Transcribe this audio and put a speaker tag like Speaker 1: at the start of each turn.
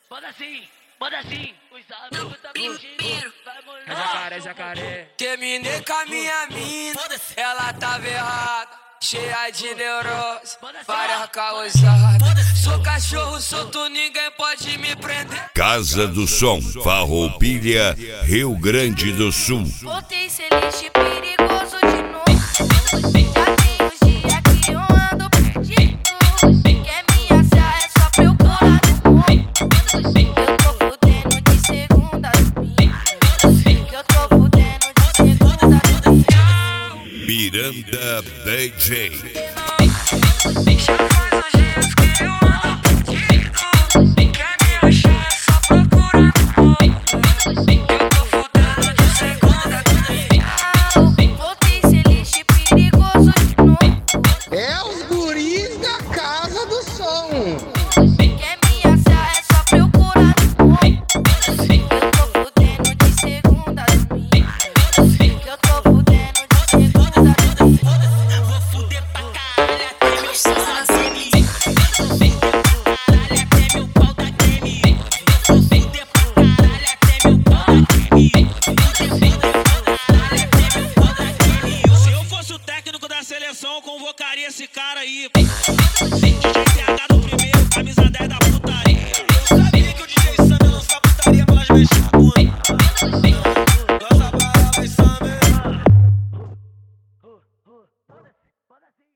Speaker 1: Manda assim, os amigos tá curtindo.
Speaker 2: É jacaré, é jacaré.
Speaker 3: Terminei com a minha mina, ela tava errada, cheia de neurose, várias causadas. Sou cachorro solto, ninguém pode me prender.
Speaker 4: Casa do Som, Farroupilha, Rio Grande do Sul.
Speaker 5: Voltei ser lixo perigoso de novo. Já tem uns dias que eu ando perdido. Quer me assar é só pra eu colar no morro. Eu tô fudendo de segunda a domingo. Eu tô fudendo de segunda a domingo.
Speaker 4: Miranda DJ.